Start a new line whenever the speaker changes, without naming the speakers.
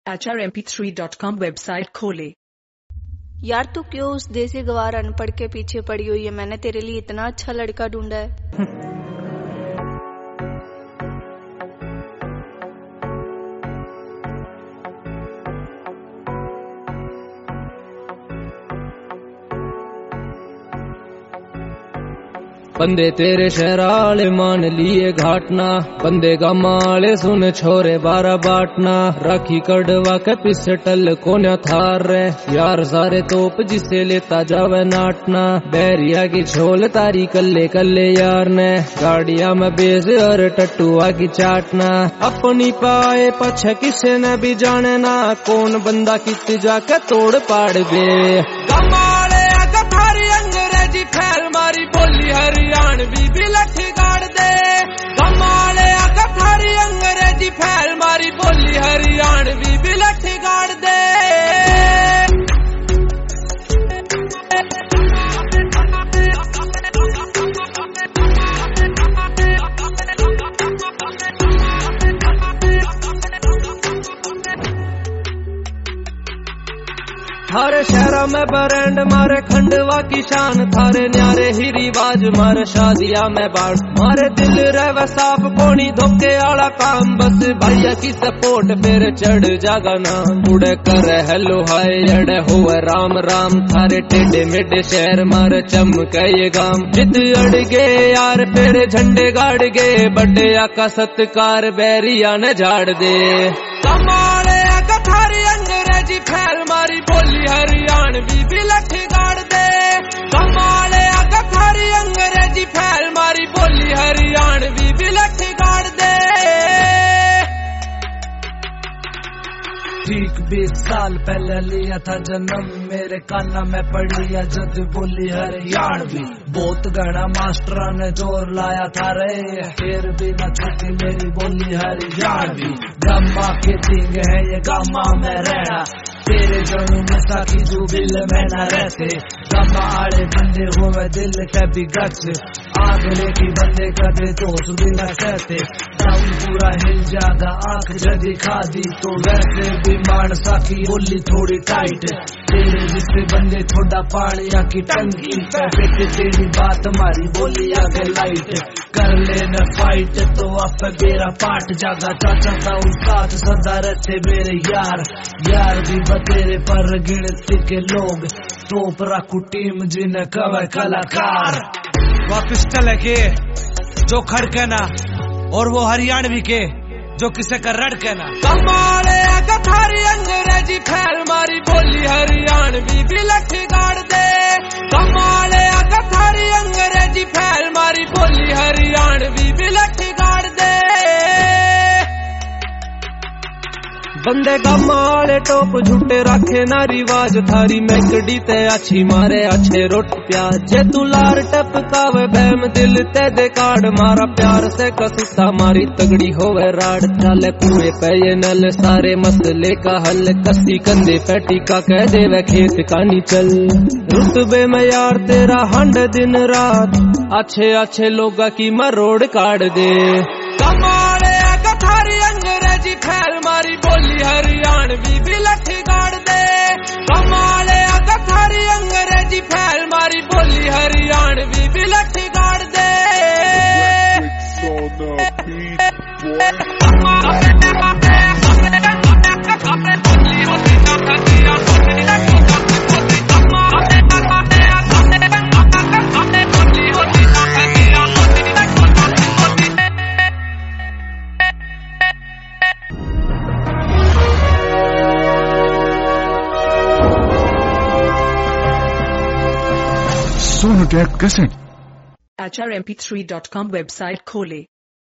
HRMP3.com website खोले।
यार तू क्यों उस देसी गवार अनपढ़ के पीछे पड़ी हुई है? मैंने तेरे लिए इतना अच्छा लड़का ढूंढा है।
बंदे तेरे शहराले मान लिए घाटना, बंदे का माले सुन छोरे बारा बाटना। राखी कड़वा के पिस्टल कोन्या थार रे, यार सारे तोप जिसे लेता जावे नाटना। बैरिया की छोल तारी कल्ले कल्ले यार ने, गाड़िया में बेज और टट्टुआ की चाटना। अपनी पाए पछ किसे न भी जाने ना, कौन बंदा कित जाके तोड़ पाड़ दे।
कमाले थारी अंग्रेजी फैल मारी बोली हरियाणवी भी लठी गाड़ दे। कमाले थारी अंग्रेजी फैल मारी बोली हरियाणवी भी लठी गाड़ दे।
थारे शहरा में ब्रांड मारे खंडवा की शान, थारे न्यारे ही रिवाज मारे शादिया में बाढ़। मारे दिल रहे साफ कोनी धोखे आला काम, बस भैया की सपोर्ट फिर चढ़ जागा ना। उड़े करे हेलो हाय अड़े हुए राम राम, थारे टेढ़े मेढ़े शहर मारे चमके ये गाम। जिद अड़ गए यार फिर झंडे गाड़ गए, बड़े आका सत्कार बैरिया ने झाड़ दे।
कमाले थारी अंग्रेजी फैल मारी बोली हरियाणवी भी लठी गाड़ दे। कमाले थारी अंग्रेजी फैल मारी बोली हरियाणवी भी लठी गाड़ दे।
ठीक 20 साल पहले लिया था जन्म, मेरे काना में पड़ी है जद बोली हरियाणवी। बहुत गड़ा मास्टरा ने जोर लाया था रे, फिर भी न छूटी मेरी बोली हरियाणवी। गामा के दिंग है ये गामा में रहना, तेरे जनू नशा की जुबिल में न रहते। गामा आड़े बंदे हुए दिल के भी गच, आगले की बंदे कदे दोस्त भी न कहते। टाउन पूरा हिल जागा आंख जदी खादी, तो वैसे भी मानसा की बोली थोड़ी टाइट। तेरे जिससे बंदे थोड़ा पानिया की टंकी, बेटे तेरी बात हमारी बोली आगे लाइट। कर लेना फाइट तो आप मेरा पाठ जागा, चाचा था उस्ताद सदा रहते मेरे यार। यार भी बतेरे पर गिनती के लोग, तोप रखू टीम जिन्हें कवे कलाकार।
वह पिस्टल है के जो खड़के ना, और वो हरियाणवी के जो किसे कर रड़के ना।
कमाले थारी अंग्रेजी फैल मारी बोली हरियाणवी भी लठी गाड़ दे। कमाले थारी अंग्रेजी फैल मारी बोली हरियाणवी भी लठी गाड़ दे।
बंदे का माले टोप झूठे रखे ना रिवाज, थारी मैकड़ी ते अच्छी मारे अच्छे रोट प्याज। जे तू लार टपकावे बहम दिल ते दे काड़, मारा प्यार से कसीता मारी तगड़ी होवे राड। चाले कुएं पे ये नल सारे मसले का हल, कसी कंधे पे टीका कह देवे खेत का नी चल। रुतबे में यार तेरा हंड दिन रात, अच्छे अच्छे लोगा की मरोड़ काट दे।
कमाले थारी अंग्रेजी फैल मारी बोली हरियाणवी भी लठी गाड़ दे। कमाले थारी अंग्रेजी फैल मारी बोली हरियाणवी भी लठी गाड़ दे।
HRMP3.com वेबसाइट खोले।